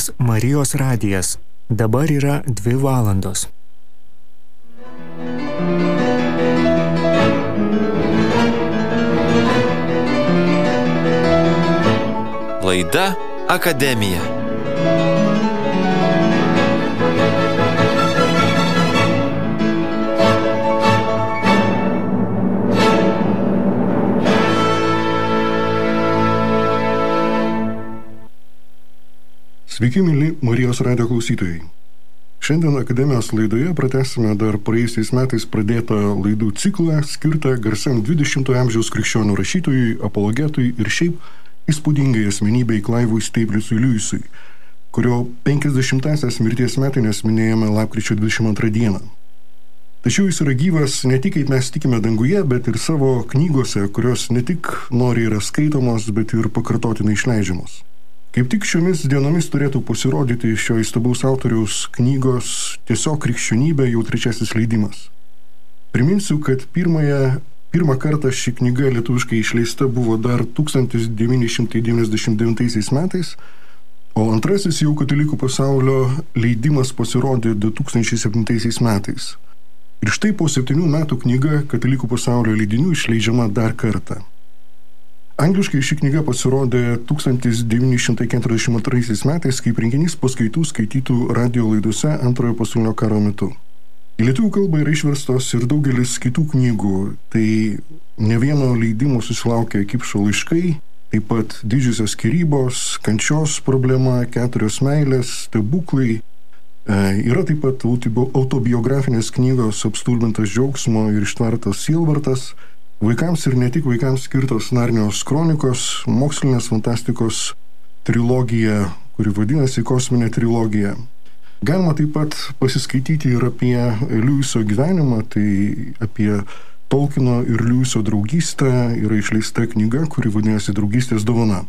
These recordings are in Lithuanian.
klausytės Marijos radijas. Dabar yra 2 valandos. Laida Akademija. Sveiki, mili Marijos radijo klausytojai. Šiandien Akademijos laidoje pratęsime dar praėjusiais metais pradėtą laidų ciklą skirtą garsiam 20-ojo amžiaus krikščionių rašytojui, apologetui ir šiaip įspūdingai asmenybei Klaivui Staple'ui Lewisui, kurio 50-asias mirties metinės minėjome lapkričio 22 dieną. Tačiau jis yra gyvas ne tik kaip mes tikime danguje, bet ir savo knygose, kurios ne tik noriai yra skaitomos, bet ir pakartotinai išleidžiamos. Kaip tik šiomis dienomis turėtų pasirodyti šio įstabaus autoriaus knygos Tiesiog krikščionybė jau 3 leidimas. Priminsiu, kad pirmą kartą ši knyga lietuviškai išleista buvo dar 1999 metais, o antrasis jau katalikų pasaulio leidimas pasirodė 2007 metais. Ir štai po 7 metų knyga katalikų pasaulio leidinių išleidžiama dar kartą. Angliškai ši knyga pasirodė 1942 metais kaip rinkinys paskaitų skaitytų radijo laidose Antrojo pasaulinio karo metu. Į lietuvių kalbą yra išverstos ir daugelis kitų knygų, tai ne vieno leidimo susilaukė Kipšo laiškai, taip pat Didžiosios skyrybos, Kančios problema, 4 meilės, Stebuklai. Yra taip pat autobiografinės knygos Apstulbintas džiaugsmo ir Ištvertas sielvartas, vaikams ir ne tik vaikams skirtos Narnijos kronikos, mokslinės fantastikos trilogija, kuri vadinasi Kosminė trilogija. Galima taip pat pasiskaityti ir apie Lewiso gyvenimą, tai apie Tolkieno ir Lewiso draugystę yra išleista knyga, kuri vadinasi Draugystės dovana.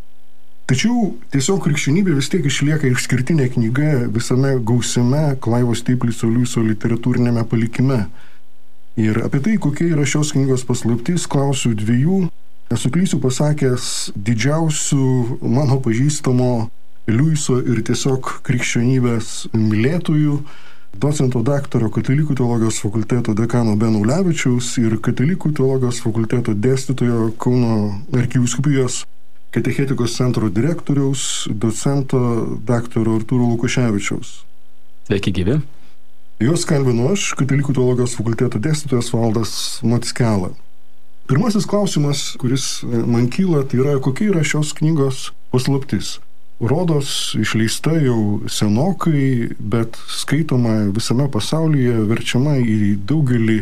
Tačiau tiesiog krikščionybė vis tiek išlieka išskirtinė knyga visame gausiame Klaivo Staple'o Lewiso literatūrinėme palikime. Ir apie tai, kokia yra šios knygos paslaptis, klausiu 2, nesuklysiu pasakęs, didžiausių mano pažįstamo Lewiso ir tiesiog krikščionybės mylėtojų, docento daktaro Katalikų teologijos fakulteto dekano Beno Ulevičiaus ir Katalikų teologijos fakulteto dėstytojo Kauno arkivyskupijos katechetikos centro direktoriaus, docento daktaro Artūro Lukoševičiaus. Sveiki gyvi. Jos kalbinu aš, Katalikų teologijos fakulteto dėstytojas Valdas Mackela. Pirmasis klausimas, kuris man kyla, tai yra, kokia yra šios knygos paslaptis. Rodos išleista jau senokai, bet skaitoma visame pasaulyje, verčiama į daugelį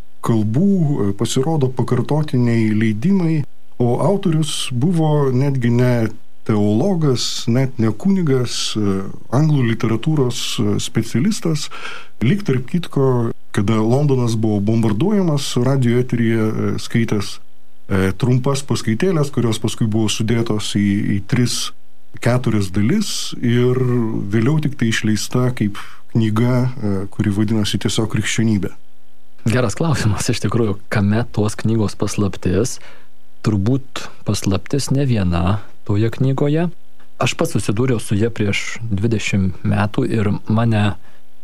kalbų, pasirodo pakartotiniai leidimai, o autorius buvo netgi ne teologas, net ne kunigas, anglų literatūros specialistas. Lyg tarp kitko, kada Londonas buvo bombarduojamas, radio eteryje skaitęs trumpas paskaitėlės, kurios paskui buvo sudėtos į 3-4 dalis ir vėliau tik tai išleista kaip knyga, kuri vadinasi Tiesiog krikščionybė. Geras klausimas, iš tikrųjų, kame tos knygos paslaptis? Turbūt paslaptis ne viena toje knygoje. Aš pats susidūriau su ja prieš 20 metų ir mane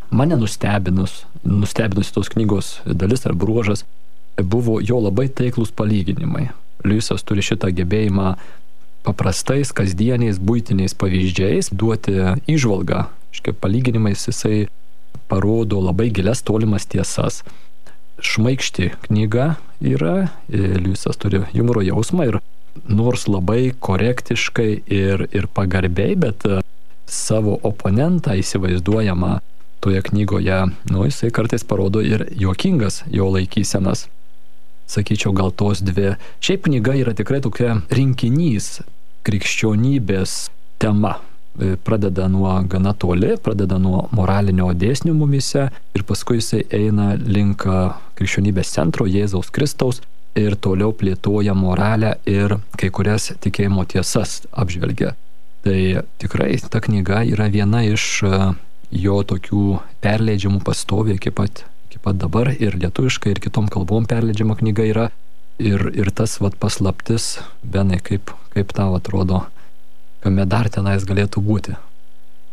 nustebinusi tos knygos dalis ar bruožas buvo jo labai taiklus palyginimai. Lewisas turi šitą gebėjimą paprastais, kasdieniais, buitiniais pavyzdžiais duoti įžvalgą. Palyginimais jisai parodo labai gilias tolimas tiesas. Šmaikšti knyga yra, Lewisas turi humoro jausmą ir nors labai korektiškai ir pagarbiai, bet savo oponentą įsivaizduojamą toje knygoje, jisai kartais parodo ir juokingas jo laikysenas. Sakyčiau, gal tos 2. Šiaip knyga yra tikrai tokia rinkinys krikščionybės tema. Pradeda nuo gana toli, pradeda nuo moralinio dėsnių mumyse ir paskui jisai eina link krikščionybės centro Jėzaus Kristaus ir toliau plėtoja moralę ir kai kurias tikėjimo tiesas apžvelgia. Tai tikrai ta knyga yra viena iš jo tokių perleidžiamų pastoviai iki pat dabar ir lietuviškai ir kitom kalbom perleidžiama knyga yra ir tas paslaptis, Benai, kaip tau atrodo, kame dar tenais galėtų būti?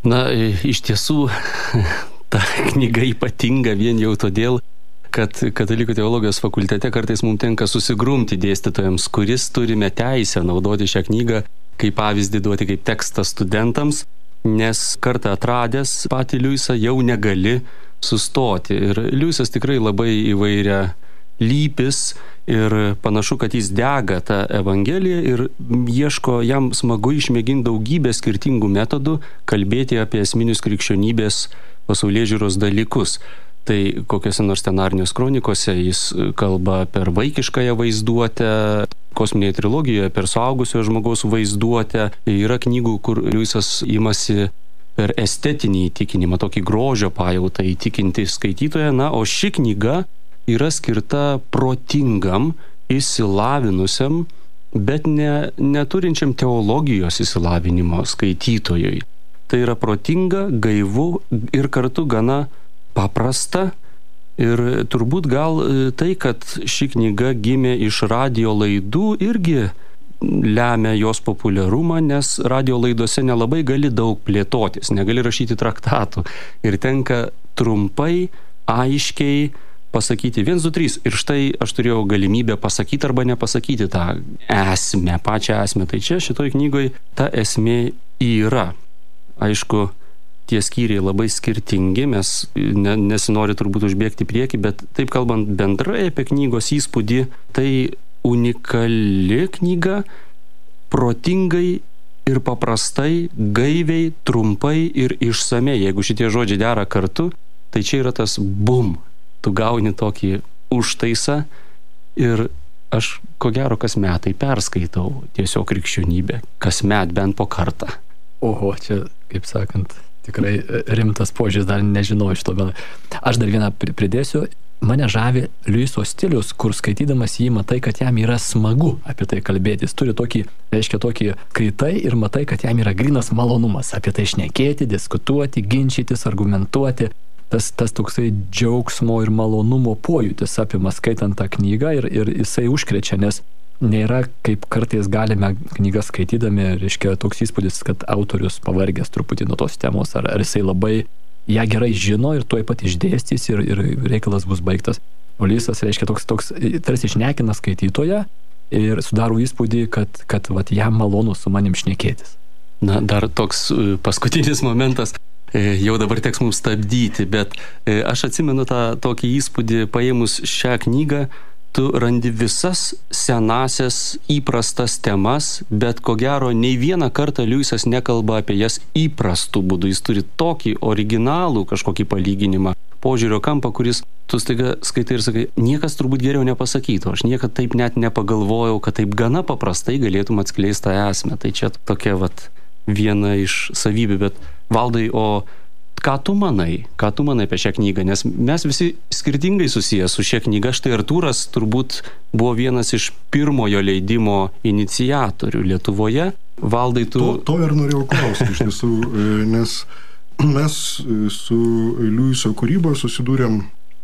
Na, iš tiesų, ta knyga ypatinga vien jau todėl, kad Katalikų teologijos fakultete kartais mums tenka susigrumti dėstytojams, kuris turime teisę naudoti šią knygą kaip pavyzdį duoti kaip tekstą studentams, nes kartą atradęs patį Liujisą jau negali sustoti. Ir Liujisas tikrai labai įvairia lypis ir panašu, kad jis dega tą Evangeliją ir ieško, jam smagu išmėginti daugybę skirtingų metodų kalbėti apie esminius krikščionybės pasaulėžiūros dalykus. Tai kokiose nors Narnijos kronikose jis kalba per vaikiškąją vaizduotę, kosminėje trilogijoje per suaugusio žmogaus vaizduotę. Yra knygų, kur Liujisas imasi per estetinį įtikinimą, tokį grožio pajautą įtikinti skaitytoją. Na, o ši knyga yra skirta protingam, išsilavinusiam, bet neturinčiam teologijos išsilavinimo skaitytojui. Tai yra protinga, gaivu ir kartu gana paprasta. Ir turbūt gal tai, kad ši knyga gimė iš radio laidų, irgi lemia jos populiarumą, nes radio laidose nelabai gali daug plėtotis, negali rašyti traktatų. Ir tenka trumpai, aiškiai pasakyti 1, 2, 3. Ir štai aš turėjau galimybę pasakyti arba nepasakyti tą esmę, pačią esmę. Tai čia šitoj knygoj ta esmė yra. Aišku, tie skyriai labai skirtingi, mes nesinori turbūt užbėgti prieki, bet taip kalbant bendrai apie knygos įspūdį, tai unikali knyga, protingai ir paprastai, gaiviai, trumpai ir išsamei. Jeigu šitie žodžiai dera kartu, tai čia yra tas bum. Tu gauni tokį užtaisą ir aš ko gero kas metai perskaitau tiesiog krikščionybę, kasmet bent po kartą. Oho, čia, kaip sakant, tikrai rimtas požiūris, dar nežinau iš to. Aš dar vieną pridėsiu. Mane žavi Liujiso stilius, kur skaitydamas jį matai, kad jam yra smagu apie tai kalbėti. Jis turi tokį skaitai ir matai, kad jam yra grynas malonumas apie tai šnekėti, diskutuoti, ginčytis, argumentuoti. Tas toksai džiaugsmo ir malonumo pojūtis apima skaitant tą knygą ir jisai užkrečia, nes nėra, kaip kartais galime knygą skaitydami, toks įspūdis, kad autorius pavargęs truputį nuo tos temos, ar jisai labai ją gerai žino ir tuoj pat išdėstys ir reikalas bus baigtas. O Liujisas, toks tarsi šnekina skaitytoją ir sudaro įspūdį, kad jam malonu su manim šnekėtis. Na, dar toks paskutinis momentas. Jau dabar teks mums stabdyti, bet aš atsimenu tą tokį įspūdį, paėmus šią knygą, tu randi visas senasias įprastas temas, bet ko gero nei vieną kartą Liujisas nekalba apie jas įprastų būdų. Jis turi tokį originalų kažkokį palyginimą, požiūrio kampą, kuris tu staiga skaitai ir sakai, niekas turbūt geriau nepasakytų. Aš niekad taip net nepagalvojau, kad taip gana paprastai galėtum atskleisti tą esmę. Tai čia tokia viena iš savybių, bet Valdai, o ką tu manai apie šią knygą? Nes mes visi skirtingai susiję su šia knyga. Štai Artūras turbūt buvo vienas iš pirmojo leidimo iniciatorių Lietuvoje. Valdai, tu... To ir norėjau klausti iš tiesų, nes mes su Liujiso kūryba susidūrėm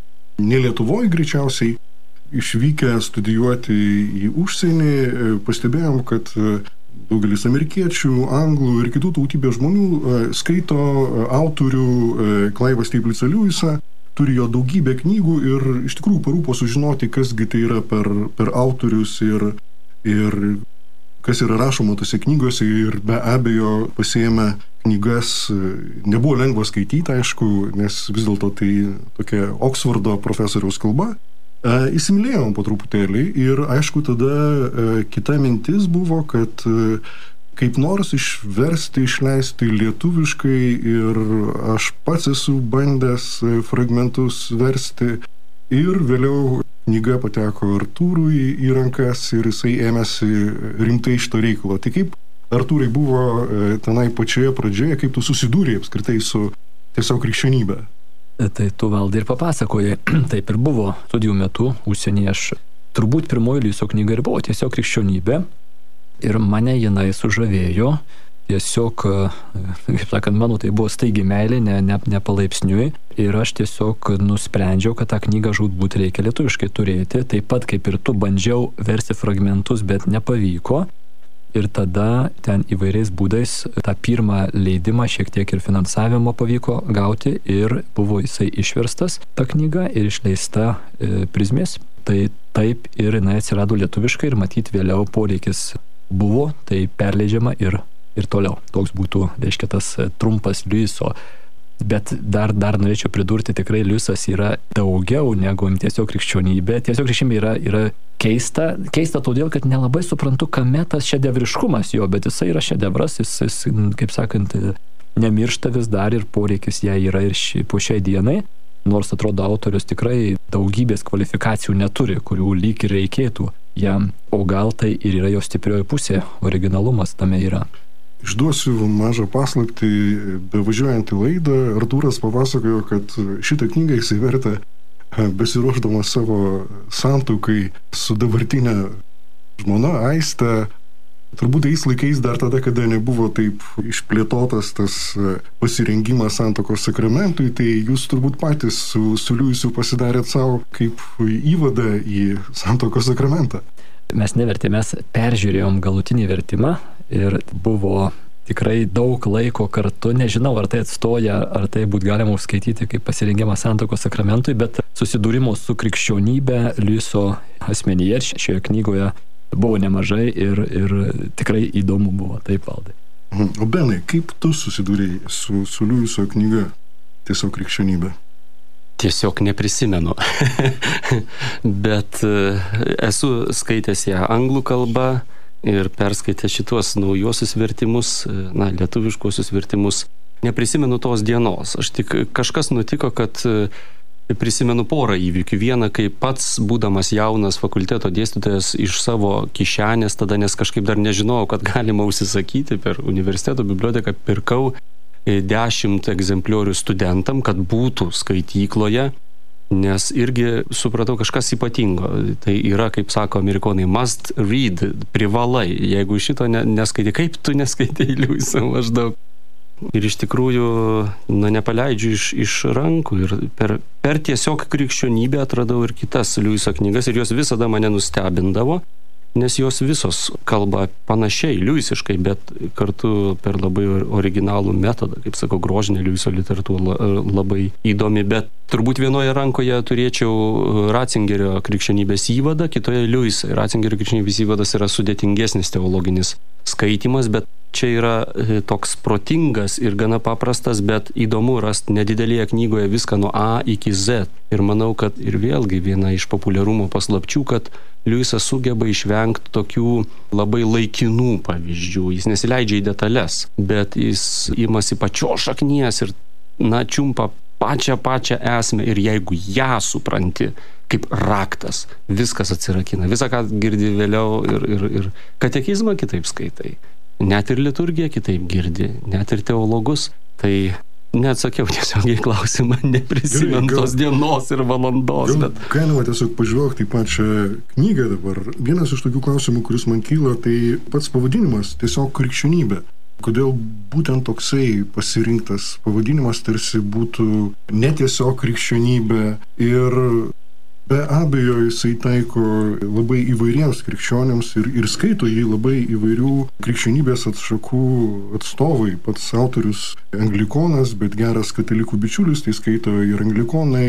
ne Lietuvoje greičiausiai, išvykę studijuoti į užsienį, pastebėjom, kad daugelis amerikiečių, anglų ir kitų tautybės žmonių skaito autorių Clivą Staplecą Liujisą, turi jo daugybę knygų ir iš tikrųjų parūpo sužinoti, kasgi tai yra per autorius ir kas yra rašoma tose knygose, ir be abejo pasiėmę knygas nebuvo lengva skaityti, aišku, nes vis dėlto tai tokia Oksfordo profesoriaus kalba. Įsimylėjom po truputėlį ir aišku tada kita mintis buvo, kad kaip nors išversti, išleisti lietuviškai, ir aš pats esu bandęs fragmentus versti ir vėliau knyga pateko Artūrui į rankas ir jisai ėmėsi rimtai šito reikalo. Tai kaip, Artūrai, buvo tenai pačioje pradžioje, kaip tu susidūrė apskritai su tiesiog krikščionybė? Tai tu, Valdai, ir papasakojai. Taip ir buvo studijų metu užsienyje. Aš turbūt pirmoji Liujiso knyga ir buvo tiesiog krikščionybė ir mane jinai sužavėjo. Tiesiog, kaip sakant, mano tai buvo staigi meilė, ne palaipsniui, ir aš tiesiog nusprendžiau, kad tą knygą žūtbūt reikia lietuviškai turėti. Taip pat kaip ir tu bandžiau versti fragmentus, bet nepavyko. Ir tada ten įvairiais būdais tą pirmą leidimą šiek tiek ir finansavimo pavyko gauti ir buvo jisai išverstas, ta knyga, ir išleista Prizmės. Tai taip ir jinai atsirado lietuviškai ir matyt vėliau poreikis buvo, tai perleidžiama ir toliau. Toks būtų, reiškia, tas trumpas Liujiso. Bet dar norėčiau pridurti, tikrai Liujisas yra daugiau negu tiesiog krikščionybė. Tiesiog krikščionybė yra keista todėl, kad nelabai suprantu, kame tas šedevriškumas jo, bet jisai yra šedevras, jis kaip sakant, nemiršta vis dar ir poreikis jai yra ir po šiai dienai. Nors atrodo autorius tikrai daugybės kvalifikacijų neturi, kurių lyg ir reikėtų jam, o gal tai ir yra jo stiprioji pusė, originalumas tame yra. Išduosiu mažą paslaptį, bevažiuojant į laidą, Artūras papasakojo, kad šitą knygą jisai vertė besiruošdamas savo santuokai su dabartinė žmona Aiste. Turbūt tais laikais dar tada, kada nebuvo taip išplėtotas tas pasirengimas santuokos sakramentui, tai jūs turbūt patys su Liujisu pasidarėt savo kaip įvadą į santuokos sakramentą. Mes nevertėme, mes peržiūrėjom galutinį vertimą ir buvo tikrai daug laiko kartu. Nežinau, ar tai atstoja, ar tai būtų galima užskaityti kaip pasirengimas santuokos sakramentui, bet susidūrimo su krikščionybė Liujiso asmenyje šioje knygoje buvo nemažai ir tikrai įdomu buvo. Taip, Valdai. O Benai, kaip tu susidūrėjai su Liujiso knyga Tiesiog krikščionybė? Tiesiog neprisimenu, bet esu skaitęs ją anglų kalba ir perskaitęs šitos naujosius vertimus, lietuviškuosius vertimus. Neprisimenu tos dienos. Aš tik kažkas nutiko, kad prisimenu porą įvykių. Vieną, kai pats, būdamas jaunas fakulteto dėstytojas, iš savo kišenės, tada nes kažkaip dar nežinojau, kad galima užsisakyti, per universiteto biblioteką pirkau 10 egzempliorių studentam, kad būtų skaitykloje, nes irgi supratau kažkas ypatingo. Tai yra, kaip sako amerikonai, must read, privalai. Jeigu šito neskaitai, kaip tu neskaitai Liujiso maždaug. Ir iš tikrųjų, nepaleidžiu iš rankų. Ir per tiesiog krikščionybę atradau ir kitas Liujiso knygas ir jos visada mane nustebindavo. Nes jos visos kalba panašiai, liujisiškai, bet kartu per labai originalų metodą, kaip sakau, grožinė Liujiso literatūra labai įdomi, bet turbūt vienoje rankoje turėčiau Ratzingerio krikščionybės įvadą, kitoje Liujiso. Ratzingerio krikščionybės įvadas yra sudėtingesnis teologinis skaitimas, bet čia yra toks protingas ir gana paprastas, bet įdomu rasti nedidelėje knygoje viską nuo A iki Z. Ir manau, kad ir vėlgi viena iš populiarumo paslapčių, kad Liujisas sugeba išvengti tokių labai laikinų pavyzdžių. Jis nesileidžia į detalės, bet jis imasi pačios šaknies ir čiumpa pačią esmę ir jeigu ją supranti kaip raktas, viskas atsirakina. Visą, ką girdi vėliau ir katekizmą kitaip skaitai. Net ir liturgiją kitaip girdi, net ir teologus. Tai neatsakiau tiesiog į klausimą, neprisimenu tos dienos ir valandos. Galima tiesiog pažvelgti į pačią knygą dabar. Vienas iš tokių klausimų, kuris man kyla, tai pats pavadinimas Tiesiog krikščionybė. Kodėl būtent toksai pasirinktas pavadinimas tarsi būtų netiesiog krikščionybė ir be abejo jisai taiko labai įvairiems krikščionims ir skaito jį labai įvairių krikščionybės atšakų atstovai. Pats autorius anglikonas, bet geras katalikų bičiulis, tai skaito ir anglikonai,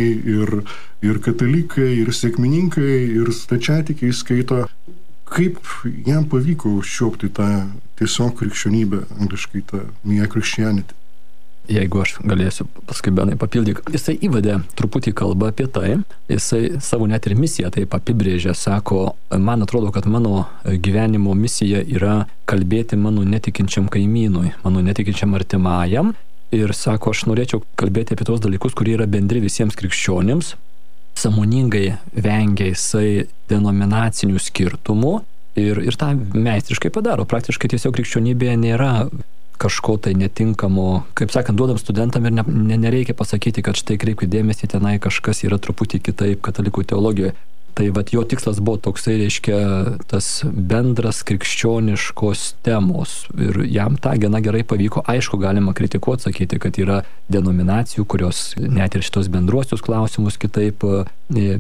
ir katalikai, ir sekmininkai, ir stačiatikiai skaito. Kaip jam pavyko užčiuopti tą tiesiog krikščionybę, angliškai tą mere Christianity? Jeigu aš galėsiu paskui Benai papildyk. Jisai įvedė truputį kalbą apie tai, jisai savo net ir misiją taip apibrėžė, sako, man atrodo, kad mano gyvenimo misija yra kalbėti mano netikinčiam kaimynui, mano netikinčiam artimajam ir sako, aš norėčiau kalbėti apie tos dalykus, kurie yra bendri visiems krikščionims, sąmoningai vengia jisai denominacinių skirtumų ir tą meistriškai padaro. Praktiškai tiesiog krikščionybėje nėra kažko tai netinkamo, kaip sakant, duodam studentam ir nereikia pasakyti, kad štai kreipkite dėmesį, tenai kažkas yra truputį kitaip katalikų teologijoje. Tai jo tikslas buvo toksai, reiškia, tas bendras krikščioniškos temos ir jam tą gana gerai pavyko. Aišku, galima kritikuoti, sakyti, kad yra denominacijų, kurios net ir šitos bendruosius klausimus kitaip, bet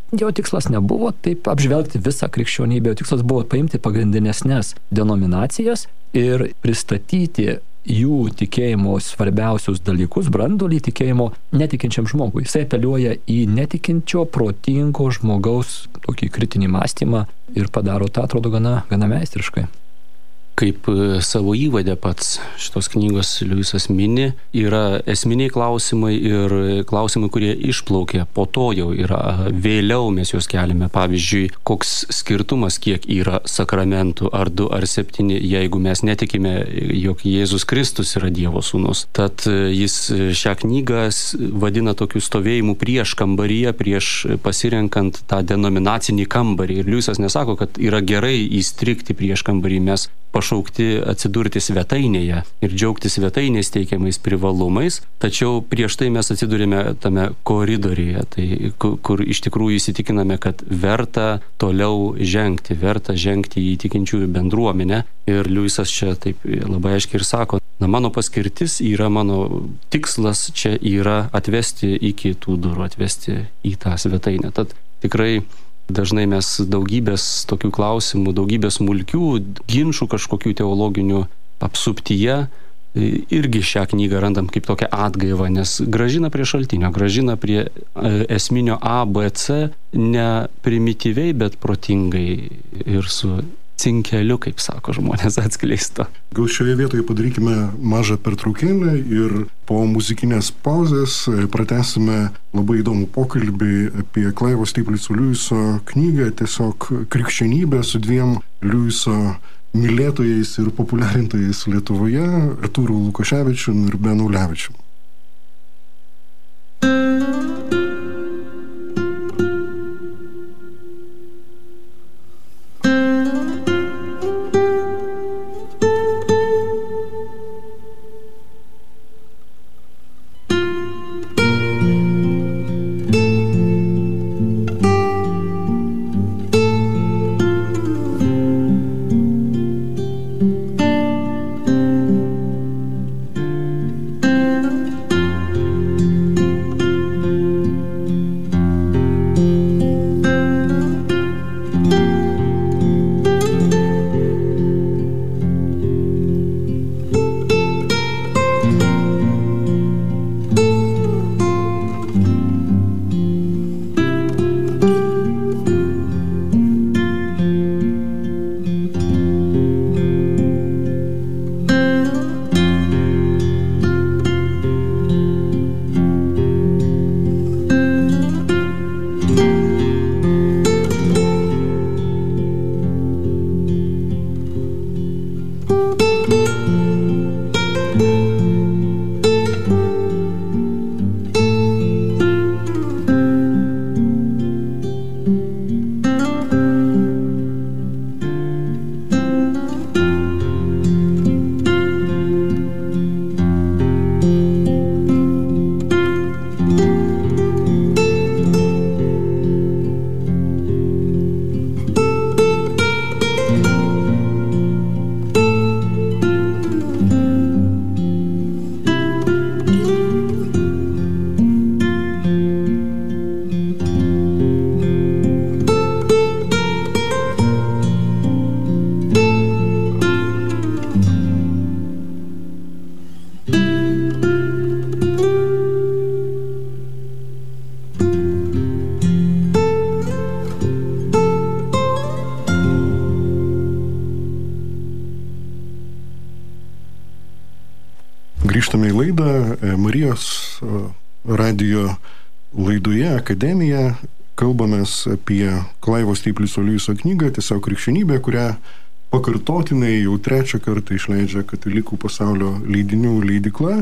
jo tikslas nebuvo taip apžvelgti visą krikščionybę, jo tikslas buvo paimti pagrindinesnes denominacijas ir pristatyti jų tikėjimo svarbiausius dalykus, branduolį tikėjimo netikinčiam žmogui. Jisai apeliuoja į netikinčio, protingo žmogaus tokį kritinį mąstymą ir padaro tą, atrodo, gana meistriškai. Kaip savo įvadę pats šitos knygos Liujisas mini, yra esminiai klausimai ir klausimai, kurie išplaukia. Po to jau yra vėliau mes juos keliame. Pavyzdžiui, koks skirtumas, kiek yra sakramentų, ar 2 ar 7, jeigu mes netikime, jog Jėzus Kristus yra Dievo sūnus. Tad jis šią knygą vadina tokiu stovėjimu prieš kambaryje, prieš pasirenkant tą denominacinį kambarį. Ir Liujisas nesako, kad yra gerai įstrigti prieš kambarį. Mes pašaukti atsidurti svetainėje ir džiaugtis svetainės teikiamais privalumais, tačiau prieš tai mes atsidurime tame koridoriuje, tai kur iš tikrųjų įsitikiname, kad verta toliau žengti, į tikinčiųjų bendruomenę. Ir Liujisas čia taip labai aiškiai ir sako, mano paskirtis yra, mano tikslas čia yra atvesti iki tų durų, atvesti į tą svetainę. Tad tikrai dažnai mes daugybės tokių klausimų, daugybės smulkių ginčių kažkokių teologinių apsuptyje irgi šią knygą randam kaip tokią atgaivą, nes grąžina prie šaltinio, grąžina prie esminio A, B, C, ne primityviai, bet protingai ir su cinkeliu, kaip sako žmonės, atskleisto. Gal šioje vietoje padarykime mažą pertraukėlę ir po muzikinės pauzės pratęsime labai įdomų pokalbį apie Klaivo Stieplico Liujiso knygą, tiesiog krikščionybę su 2 Liujiso mylėtojais ir populiarintojais Lietuvoje, Artūru Lukoševičiumi ir Benu Ulevičiumi. Grįžtame į laidą Marijos radijo laidoje Akademija. Kalbamės apie Klaivo Stieplico Liujiso knygą Tiesiog krikščionybė, kurią pakartotinai jau 3 kartą išleidžia Katalikų pasaulio leidinių leidykla.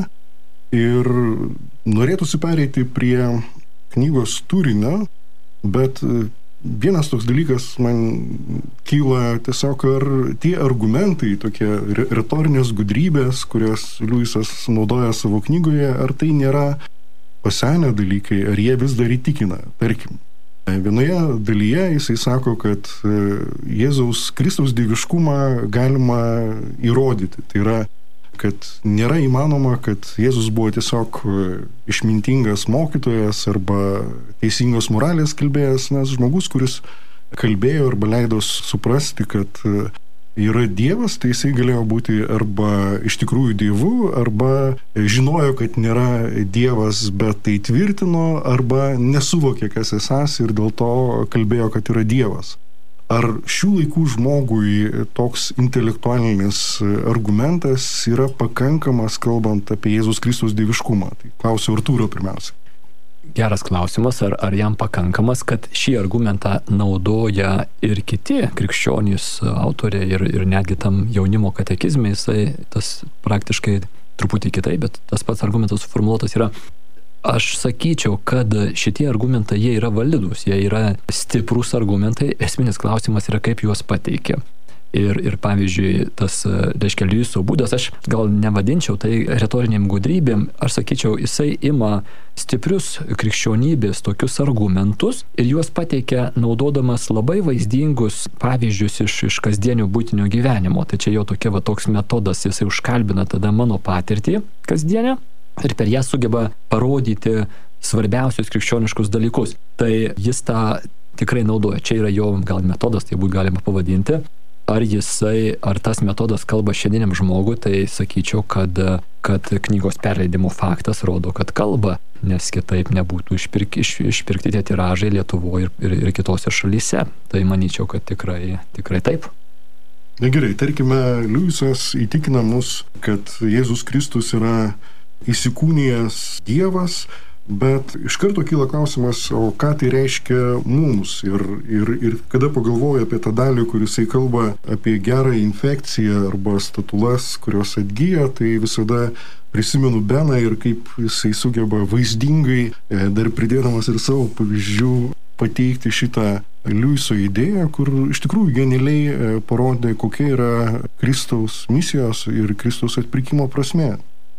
Ir norėtųsi pereiti prie knygos turinio, bet vienas toks dalykas man kyla tiesiog, ar tie argumentai, tokie retorinės gudrybės, kurias Liujisas naudoja savo knygoje, ar tai nėra pasenę dalykai, ar jie vis dar įtikina. Tarkim, vienoje dalyje jisai sako, kad Jėzaus Kristaus dieviškumą galima įrodyti. Tai yra, kad nėra įmanoma, kad Jėzus buvo tiesiog išmintingas mokytojas arba teisingos moralės kalbėjas, nes žmogus, kuris kalbėjo arba leido suprasti, kad yra Dievas, tai jisai galėjo būti arba iš tikrųjų Dievu, arba žinojo, kad nėra Dievas, bet tai tvirtino, arba nesuvokė, kas esas ir dėl to kalbėjo, kad yra Dievas. Ar šių laikų žmogui toks intelektualinis argumentas yra pakankamas, kalbant apie Jėzus Kristaus dieviškumą? Tai klausiu Artūro pirmiausia. Geras klausimas, ar jam pakankamas, kad šį argumentą naudoja ir kiti krikščionys autoriai ir netgi tam jaunimo katekizme, jisai tas praktiškai truputį kitaip, bet tas pats argumentas suformuoluotas yra. Aš sakyčiau, kad šitie argumentai, jie yra validus, jie yra stiprus argumentai, esminis klausimas yra, kaip juos pateikia. Ir pavyzdžiui, tas, reiškia, Liujiso būdas, aš gal nevadinčiau tai retoriniam gudrybėm, aš sakyčiau, jisai ima stiprius krikščionybės tokius argumentus ir juos pateikia naudodamas labai vaizdingus pavyzdžius iš kasdienio būtinio gyvenimo. Tai čia jau toks metodas, jisai užkalbina tada mano patirtį kasdienę ir per ją sugeba parodyti svarbiausius krikščioniškus dalykus. Tai jis tą tikrai naudoja. Čia yra jo gal metodas, tai būt galima pavadinti. Ar tas metodas kalba šiandieniam žmogui, tai sakyčiau, kad knygos perleidimo faktas rodo, kad kalba, nes kitaip nebūtų išpirkti tie tiražai Lietuvoje ir kitose šalyse. Tai manyčiau, kad tikrai taip. Na gerai, tarkime, Liujisas įtikina mus, kad Jėzus Kristus yra įsikūnijęs Dievas, bet iš karto kyla klausimas, o ką tai reiškia mums? Ir kada pagalvoju apie tą dalį, kur jisai kalba apie gerą infekciją arba statulas, kurios atgyja, tai visada prisimenu Beną ir kaip jisai sugeba vaizdingai, dar pridėdamas ir savo pavyzdžių, pateikti šitą Liujiso idėją, kur iš tikrųjų genialiai parodė, kokia yra Kristaus misijos ir Kristaus atpirkimo prasmė.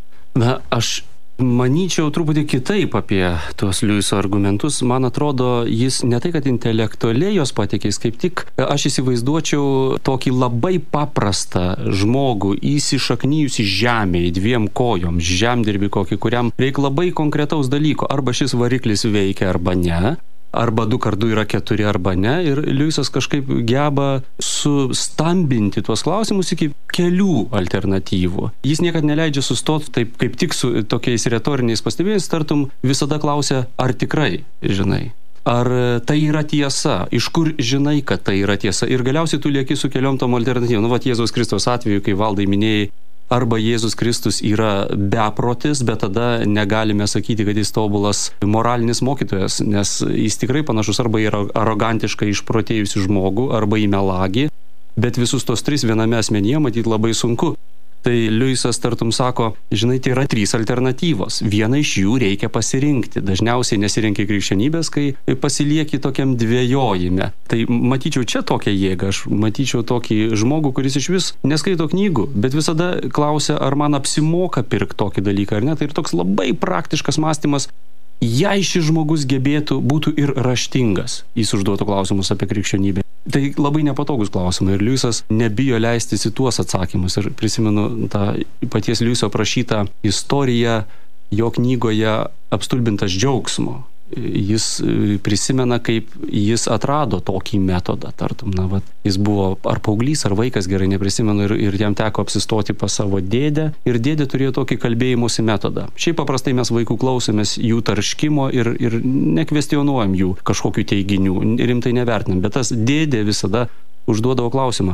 Na, aš manyčiau truputį kitaip apie tuos Liujiso argumentus. Man atrodo, jis ne tai, kad intelektualiai jos pateikė, kaip tik aš įsivaizduočiau tokį labai paprastą žmogų, įsišaknyjusi žemėje, 2 kojom, žemdirbį kokį, kuriam reikia labai konkretaus dalyko. Arba šis variklis veikia, arba ne. Arba 2x2 yra 4 arba ne. Ir Liujisas kažkaip geba sustambinti tuos klausimus iki kelių alternatyvų. Jis niekad neleidžia sustoti taip kaip tik su tokiais retoriniais pastebėjimais, tartum visada klausia, ar tikrai žinai. Ar tai yra tiesa? Iš kur žinai, kad tai yra tiesa? Ir galiausiai tu lieki su keliom tom alternatyvom. Vat Jėzaus Kristaus atveju, kai Valdai minėjai, arba Jėzus Kristus yra beprotis, bet tada negalime sakyti, kad jis tobulas moralinis mokytojas, nes jis tikrai panašus arba į arogantiškai išprotėjusi žmogų, arba į melagį, bet visus tos 3 viename asmenyje matyti labai sunku. Tai Liujisas tartum sako, žinai, tai yra 3 alternatyvos. Vieną iš jų reikia pasirinkti. Dažniausiai nesirenki krikščionybės, kai pasilieki tokiam dvejojime. Tai matyčiau čia tokią jėgą. Aš matyčiau tokį žmogų, kuris iš vis neskaito knygų, bet visada klausia, ar man apsimoka pirkti tokį dalyką ar ne. Tai ir toks labai praktiškas mąstymas. Jei šis žmogus būtų ir raštingas, jis užduotų klausimus apie krikščionybę. Tai labai nepatogus klausimai ir Liujisas nebijo leistis į tuos atsakymus. Ir prisimenu tą paties Liujiso aprašytą istoriją jo knygoje Apstulbintas džiaugsmo. Jis prisimena, kaip jis atrado tokį metodą, tartum, jis buvo ar paauglys, ar vaikas, gerai neprisimenu, ir jam teko apsistoti pas savo dėdę, ir dėdė turėjo tokį kalbėjimosi metodą. Šiaip paprastai mes vaikų klausomės jų tarškimo ir nekvestionuojam jų kažkokių teiginių, rimtai nevertinam, bet tas dėdė visada užduodavo klausimą,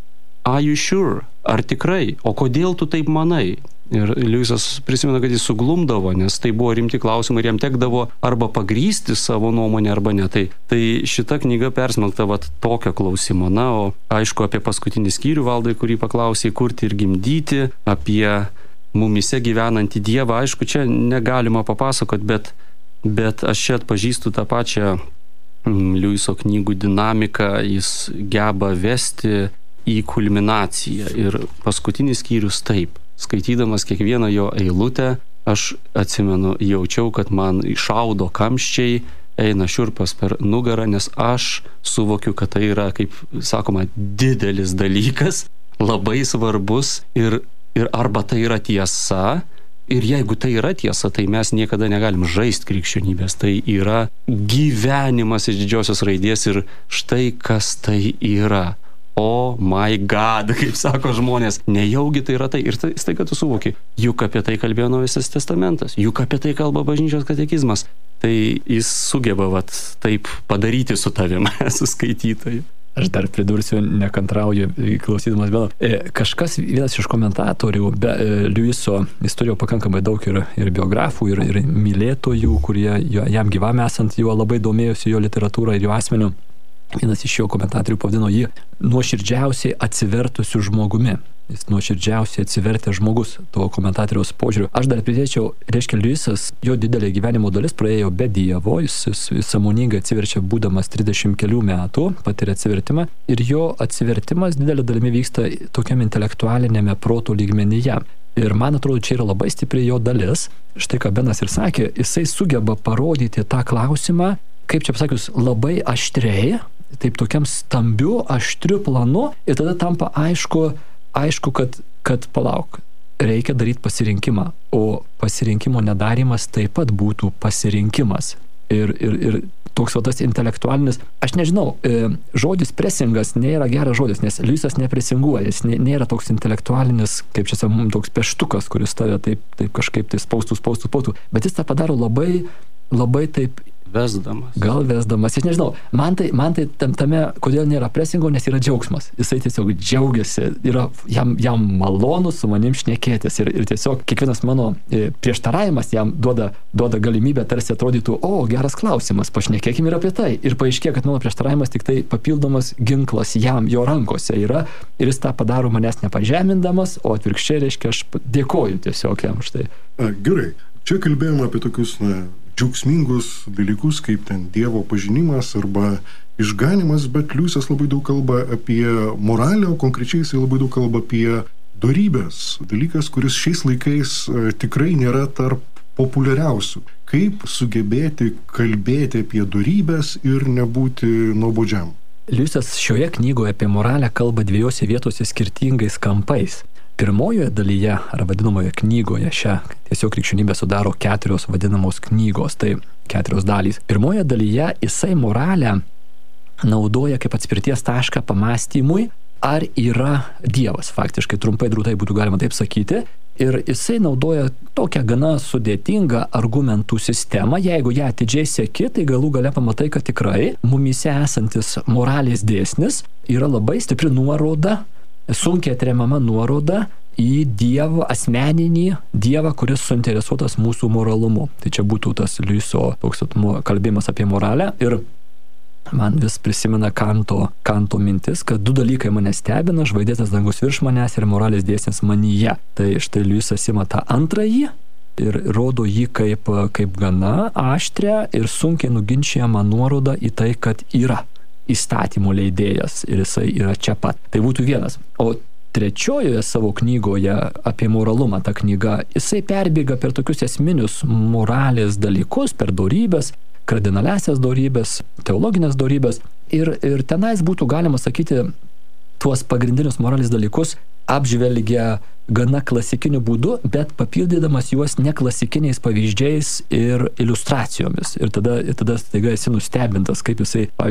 are you sure? Ar tikrai? O kodėl tu taip manai? Ir Liujisas prisimena, kad jis suglumdavo, nes tai buvo rimti klausimai ir jam tekdavo arba pagrysti savo nuomonę, arba ne. Tai šita knyga persmelkta tokio klausimo. Na, o aišku, apie paskutinį skyrių, Valdai, kurį paklausė, kurti ir gimdyti, apie mumise gyvenantį Dievą, aišku, čia negalima papasakoti, bet aš čia atpažįstu tą pačią Liujiso knygų dinamiką, jis geba vesti į kulminaciją. Ir paskutinis skyrius taip. Skaitydamas kiekvieną jo eilutę, aš atsimenu, jaučiau, kad man išaudo kamščiai, eina šiurpas per nugarą, nes aš suvokiu, kad tai yra, kaip sakoma, didelis dalykas, labai svarbus ir Ir arba tai yra tiesa, ir jeigu tai yra tiesa, tai mes niekada negalim žaisti krikščionybės. Tai yra gyvenimas iš didžiosios raidės ir štai kas tai yra. Oh my God, kaip sako žmonės, nejaugi tai yra tai. Ir tai staiga tu suvoki, juk apie tai kalbėjo Naujasis testamentas, juk apie tai kalba bažnyčios katekizmas. Tai jis sugeba taip padaryti su tavim, su skaitytoju. Aš dar pridursiu, nekantrauju, klausydamas vėl. Kažkas, vienas iš komentatorių, Liuiso, jis turėjo pakankamai daug ir biografų, ir mylėtojų, kurie jam gyvam esant juo labai domėjosi jo literatūrą ir jo asmeniu. Vienas iš jo komentatorių pavadino jį nuoširdžiausiai atsivertusiu žmogumi. Jis nuoširdžiausiai atsivertęs žmogus, to komentatoriaus požiūriu. Aš dar pridėčiau, reiškia, Liuisas, jo didelė gyvenimo dalis praėjo be Dievo, jis sąmoningai atsiverčia būdamas 30 kelių metų, patiria atsivertimą, ir jo atsivertimas didelė dalimi vyksta tokiam intelektualinėme proto lygmenyje. Ir man atrodo, čia yra labai stipri jo dalis. Štai ką Benas ir sakė, jisai sugeba parodyti tą klausimą, kaip čia pasakius, labai aštriai, taip tokiam stambiu, aštriu planu, ir tada tampa aišku, kad palauk, reikia daryti pasirinkimą, o pasirinkimo nedarimas taip pat būtų pasirinkimas. Ir toks tas intelektualinis, aš nežinau, žodis presingas nėra geras žodis, nes Liuisas nepresinguoja, jis nėra toks intelektualinis, kaip čia sakome, toks peštukas, kuris tave taip kažkaip tai spaustų, bet jis tą padaro labai taip vesdamas. Gal vesdamas, aš nežinau, man tai tame, kodėl nėra presingo, nes yra džiaugsmas. Jisai tiesiog džiaugiasi, yra jam malonu su manim šnekėtis ir tiesiog kiekvienas mano prieštaravimas jam duoda galimybę, tarsi atrodytų, geras klausimas, pašnekėkim ir apie tai. Ir paaiškėja, kad mano prieštaravimas tik tai papildomas ginklas jam, jo rankose yra, ir jis tą padaro manęs nepažemindamas, o atvirkščiai reiškia, aš dėkoju tiesiog jam už tai. Gerai, čia kalbėjome apie tokius, džiaugsmingus dalykus, kaip ten Dievo pažinimas arba išganimas, bet Liuisas labai daug kalba apie moralę, o konkrečiai jis labai daug kalba apie dorybės. Dalykas, kuris šiais laikais tikrai nėra tarp populiariausių. Kaip sugebėti kalbėti apie dorybės ir nebūti nuobodžiam? Liuisas šioje knygoje apie moralę kalba dviejose vietose skirtingais kampais. Pirmojoje dalyje, ar vadinamoje knygoje, šią tiesiog krikščionybę sudaro 4 vadinamos knygos, tai 4 dalys. Pirmoje dalyje jisai moralę naudoja kaip atspirties tašką pamąstymui, ar yra Dievas, faktiškai trumpai drūtai būtų galima taip sakyti. Ir jisai naudoja tokią gana sudėtingą argumentų sistemą. Jeigu ją atidžiai seki, tai galų gale pamatai, kad tikrai mumyse esantis moralės dėsnis yra labai stipri nuoroda, sunkiai atremiama nuoroda į Dievą, asmeninį Dievą, kuris suinteresuotas mūsų moralumu. Tai čia būtų tas Liuiso toks kalbėjimas apie moralę. Ir man vis prisimena Kanto mintis, kad 2 dalykai mane stebina, žvaigždėtas dangus virš manęs ir moralės dėsnis manyje. Tai štai Liuisas ima tą antrąjį ir rodo jį kaip gana aštrią ir sunkiai nuginčijamą nuorodą į tai, kad yra įstatymų leidėjas ir jisai yra čia pat. Tai būtų vienas. O trečiojoje savo knygoje apie moralumą, ta knyga, jisai perbėga per tokius esminius moralės dalykus, per dorybės, kardinaliasias dorybės, teologinės dorybės. Ir tenais būtų galima sakyti, tuos pagrindinius moralės dalykus apžvelgia gana klasikiniu būdu, bet papildydamas juos neklasikiniais pavyzdžiais ir iliustracijomis. Ir tada staiga esi nustebintas, kaip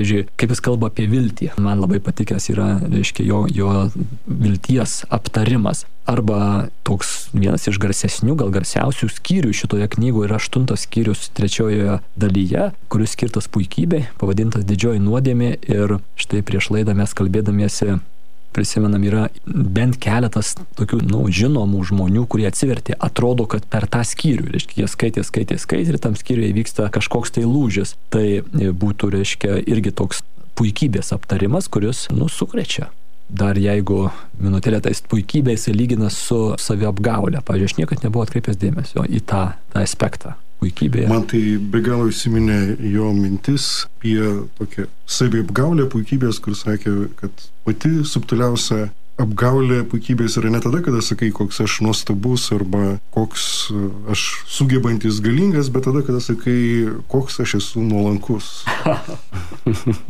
jis kalba apie viltį. Man labai patikęs yra, reiškia, jo vilties aptarimas. Arba toks vienas iš garsesnių, gal garsiausių skyrių šitoje knygoje yra 8 skyrius 3 dalyje, kuris skirtas puikybei, pavadintas Didžioji nuodėmė. Ir štai prieš laidą mes kalbėdamiesi prisimenam, yra bent keletas tokių, žinomų žmonių, kurie atsivertė, atrodo, kad per tą skyrių, reiškia, jie skaitė ir tam skyriuje vyksta kažkoks tai lūžis. Tai būtų, reiškia, irgi toks puikybės aptarimas, kuris, sukrečia. Dar jeigu minutėlė tais puikybės lygina su saviapgaulė. Pavyzdžiui, aš niekad nebuvau atkreipęs dėmesio į tą aspektą. Puikybėje. Man tai be galo įsiminė jo mintis apie tokią saviapgaulę puikybės, kur sakė, kad pati subtiliausia apgaulė puikybės yra ne tada, kada sakai, koks aš nuostabus arba koks aš sugebantis galingas, bet tada, kada sakai, koks aš esu nuolankus.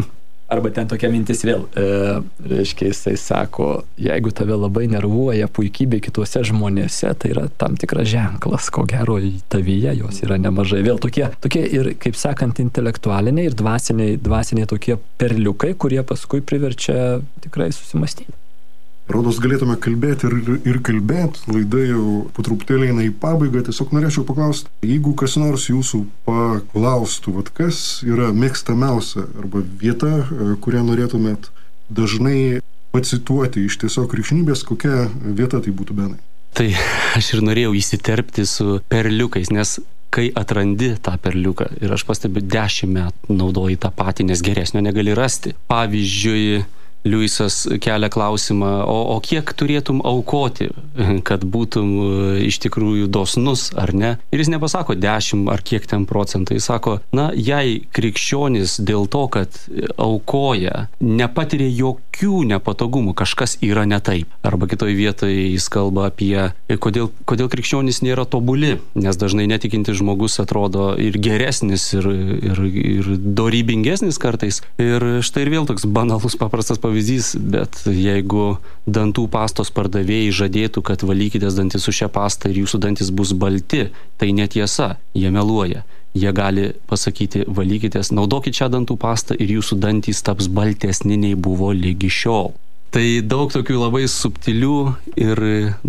Arba ten tokia mintis vėl, reiškia, jisai sako, jeigu tave labai nervuoja puikybė kitose žmonėse, tai yra tam tikras ženklas, ko gero tavyje jos yra nemažai. Vėl tokie ir, kaip sakant, intelektualiniai ir dvasiniai tokie perliukai, kurie paskui priverčia tikrai susimastyti. Rodos galėtume kalbėti ir kalbėti, laida jau po truputėlį eina į pabaigą, tiesiog norėčiau paklausti, jeigu kas nors jūsų paklaustų, kas yra mėgstamiausia arba vieta, kurią norėtumėt dažnai pacituoti iš tiesiog krikščionybės, kokia vieta tai būtų, Benai? Tai aš ir norėjau įsiterpti su perliukais, nes kai atrandi tą perliuką ir aš pastebiu 10 metų naudoji tą patį, nes geresnio negali rasti. Pavyzdžiui, Liujisas kelia klausimą, o kiek turėtum aukoti, kad būtum iš tikrųjų dosnus ar ne? Ir jis nepasako 10 ar kiek ten procentų, jis sako, jei krikščionis dėl to, kad aukoja, nepatiria jokių nepatogumų, kažkas yra ne taip. Arba kitoj vietoje jis kalba apie, kodėl krikščionis nėra tobuli, nes dažnai netikintis žmogus atrodo ir geresnis, ir dorybingesnis kartais. Ir štai ir vėl toks banalus, paprastas pavyzdys, bet jeigu dantų pastos pardavėjai žadėtų, kad valykitės dantis su šią pastą ir jūsų dantis bus balti, tai netiesa, jie meluoja. Jie gali pasakyti, valykitės, naudokit šią dantų pastą ir jūsų dantys taps baltesni nei buvo lygi šiol. Tai daug tokių labai subtilių ir,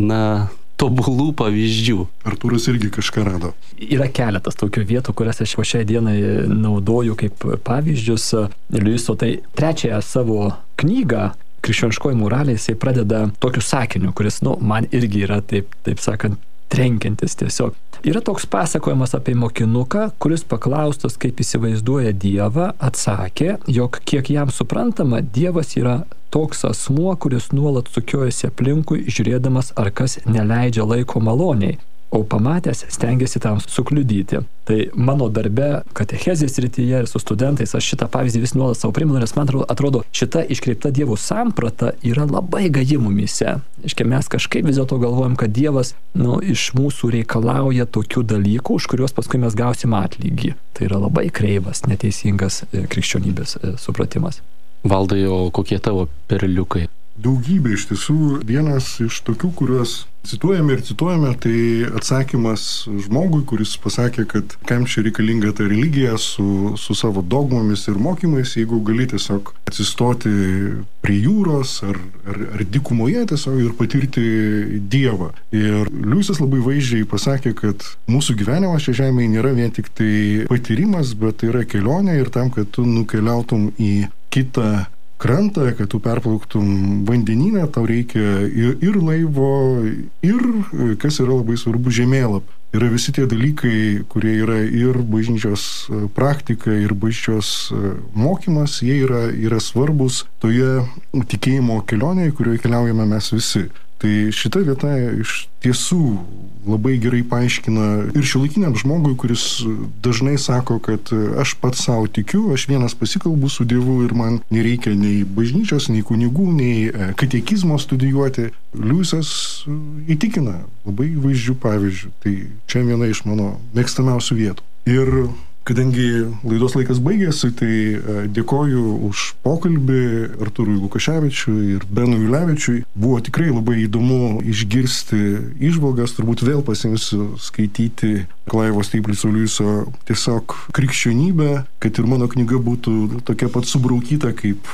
tobulų pavyzdžių. Artūras irgi kažką rado. Yra keletas tokių vietų, kurias aš šiai dienai naudoju kaip pavyzdžius. Liujiso, tai 3 savo knygą, Krikščioniškoji moralė, jisai pradeda tokiu sakiniu, kuris, man irgi yra, taip sakant, trenkiantis tiesiog. Yra toks pasakojimas apie mokinuką, kuris paklaustas, kaip įsivaizduoja Dievą, atsakė, jog kiek jam suprantama, Dievas yra toks asmuo, kuris nuolat sukiojasi aplinkui, žiūrėdamas, ar kas neleidžia laiko maloniai, o pamatęs stengiasi tam sukliudyti. Tai mano darbe katechezės srityje ir su studentais aš šitą pavyzdį vis nuolat savo primenu, nes man atrodo, šita iškreipta Dievo samprata yra labai gaji mumyse. Iškia, mes kažkaip vis dėlto galvojam, kad Dievas iš mūsų reikalauja tokių dalykų, už kuriuos paskui mes gausim atlygį. Tai yra labai kreivas, neteisingas krikščionybės supratimas. Valdai, o kokie tavo perliukai? Daugybė iš tiesų. Vienas iš tokių, kuriuos cituojame, tai atsakymas žmogui, kuris pasakė, kad kam čia reikalinga ta religija su savo dogmomis ir mokymais, jeigu gali tiesiog atsistoti prie jūros ar dykumoje tiesiog ir patirti Dievą. Ir Liujisas labai vaizdžiai pasakė, kad mūsų gyvenimas čia žemėje nėra vien tik tai patyrimas, bet tai yra kelionė ir tam, kad tu nukeliautum į kitą krantą, kad tu perplauktum vandenyną, tau reikia ir laivo, ir, kas yra labai svarbu, žemėlapį. Yra visi tie dalykai, kurie yra ir bažnyčios praktika, ir bažnyčios mokymas, jie yra svarbus toje tikėjimo kelionėje, kurioje keliaujame mes visi. Tai šita vieta iš tiesų labai gerai paaiškina ir šiuolaikiniam žmogui, kuris dažnai sako, kad aš pats savo tikiu, aš vienas pasikalbu su Dievu ir man nereikia nei bažnyčios, nei kunigų, nei katekizmo studijuoti. Liujisas įtikina labai vaizdžių pavyzdžių. Tai čia viena iš mano mėgstamiausių vietų. Ir kadangi laidos laikas baigėsi, tai dėkoju už pokalbį Artūrui Lukaševičiui ir Benui Ulevičiui. Buvo tikrai labai įdomu išgirsti įžvalgas, turbūt vėl pasiimsiu skaityti Klaivo Steiplico Liujiso tiesiog krikščionybę, kad ir mano knyga būtų tokia pat subraukyta kaip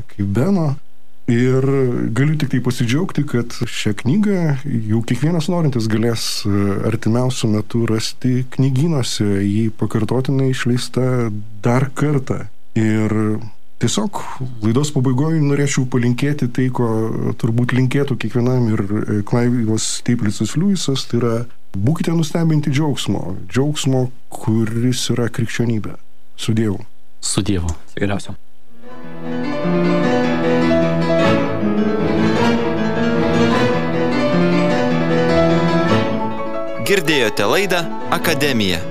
Beno. Ir galiu tik tai pasidžiaugti, kad šią knygą jau kiekvienas norintis galės artimiausiu metu rasti knygynuose, jį pakartotinai išleista dar kartą. Ir tiesiog laidos pabaigoje norėčiau palinkėti tai, ko turbūt linkėtų kiekvienam ir Klaivos Steiplicas Liujisas, tai yra būkite nustebinti džiaugsmo, kuris yra krikščionybė. Su Dievu. Su Dievu. Geriausio. Girdėjote laidą Akademija.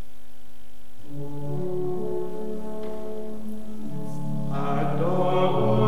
Adoro